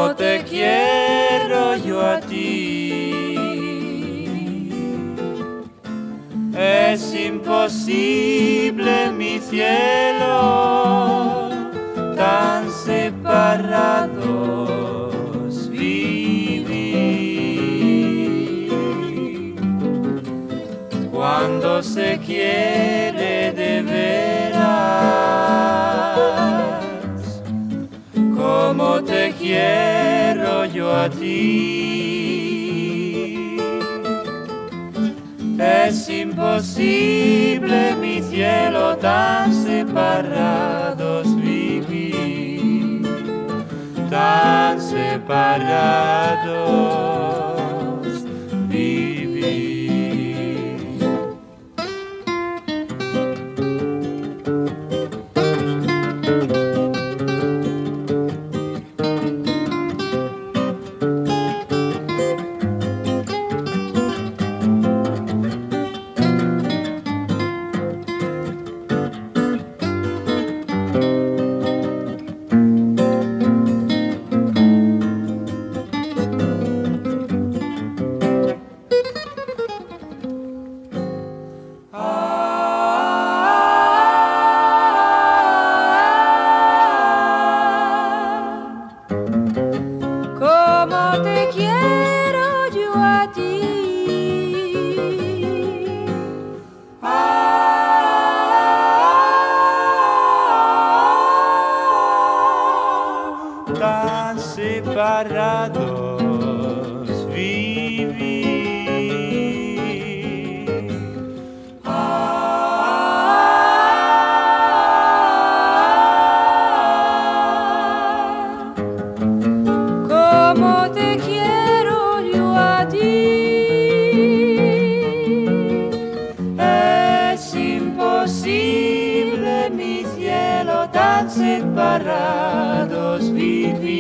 como te quiero yo a ti. Es imposible, mi cielo, tan separados vivir. Cuando se quiere de veras, como te quiero yo a ti. Es imposible, mi cielo, tan separados vivir, tan separados vivir. Como te quiero yo a ti. Tan separados vivir. Como te quiero yo a ti. Es imposible, mi cielo, tan separados vivir.